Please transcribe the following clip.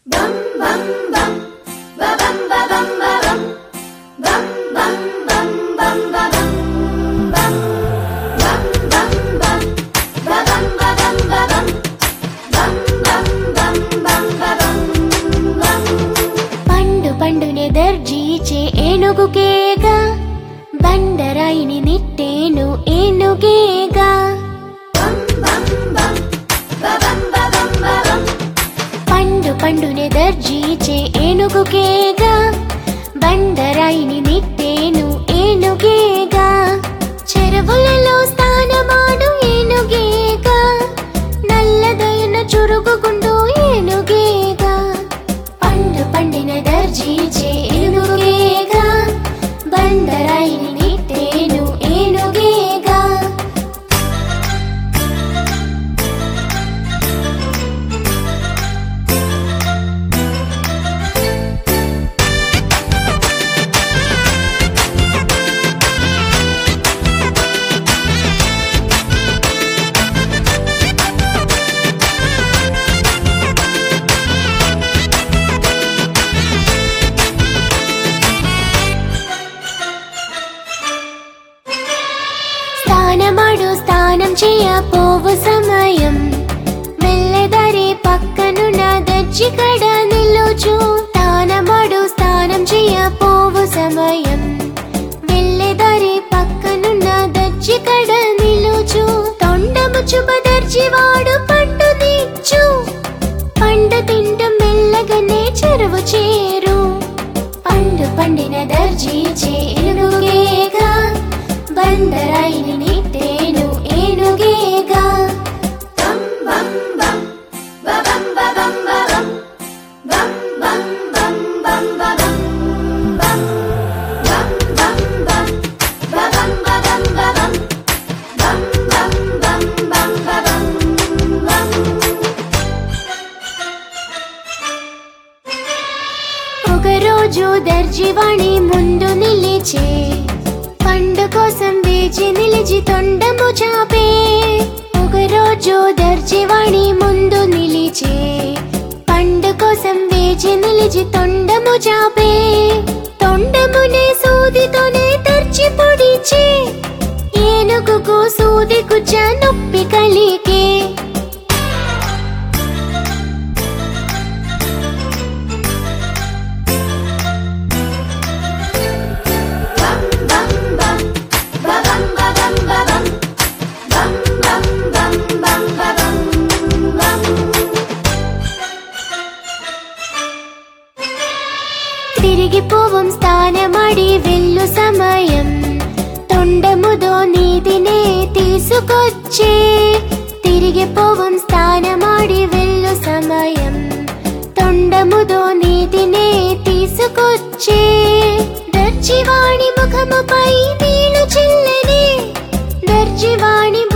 Bum bum bum, ba bum ba bum ba bum, bum bum bum bum ba bum, bum bum bum bum, ba bum ba bum ba bum, bum bum bum bum ba bum, bum. పండు పండునే దర్జీచే ఏనుగుకేగా బండరాయిని నిట్టేను ఏనుగేగా Bum bum bum, ba bum ba bum ba bum. పండు పండునే దర్జీచే ఏనుగుకేగా బండరాయిని నిట్టేను ఏనుగేగా చెరువులలో స్నానమాడు ఏనుగేగా నల్లదైన చురుగుగుండు ఏనుగేగా పండు పండిన దర్జీచే ఏనుగేగా బండరాయిని నిట్టేను ఏనుగేగా స్నానమాడు స్నానం చేయ పోవు సమయం వెళ్ళెదారి పక్కనున్న దర్జి కడ నిలుచు స్నానమాడు స్నానం చేయ పోవు సమయం వెళ్ళెదారి పక్కనున్న దర్జి కడ నిలుచు తొండముచుబ దర్జివాడు పండు నిచ్చు పండు తింటూ మెల్లగానే చెరువు చేరు పండు పండిన దర్జీ చేనుగేగా బండరాయిని నిట్టేను ఏనుగేగా Bum bum bum, ba bum ba bum ba bum, bum bum bum bum ba bum, bum bum bum bum, ba bum ba bum ba bum, bum bum bum bum ba bum, bum. ఒకరోజు దర్జివాణి ముందు నిలిచే పండు కోసం వేచి నిలిచి తొండము చాపే ఒకరోజు దర్జివాణి ముందు నిలిచే పండు కోసం వేచి నిలిచి తొండము చాపే తొండమునే సూదితోనే దర్జి పొడిచే ఏనుగుకు సూది కుచ్చ నొప్పి కలిగే Bum bum bum, ba bum ba bum ba bum, bum bum bum bum ba bum, bum. తిరిగి పోవం స్థానమడి వెళ్ళు సమయం తొండముదో నీతినే తీసుకొచ్చే తిరిగి పోవం స్థానమడి వెళ్ళు సమయం తొండముదో నీతినే తీసుకొచ్చే దర్జివాణి ముఖముపై నీళ్లు చెల్లనే దర్జివాణి